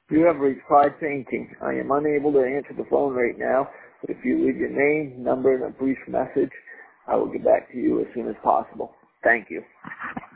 You have reached Clyde Painting. I am unable to answer the phone right now, but if you leave your name, number, and a brief message, I will get back to you as soon as possible. Thank you.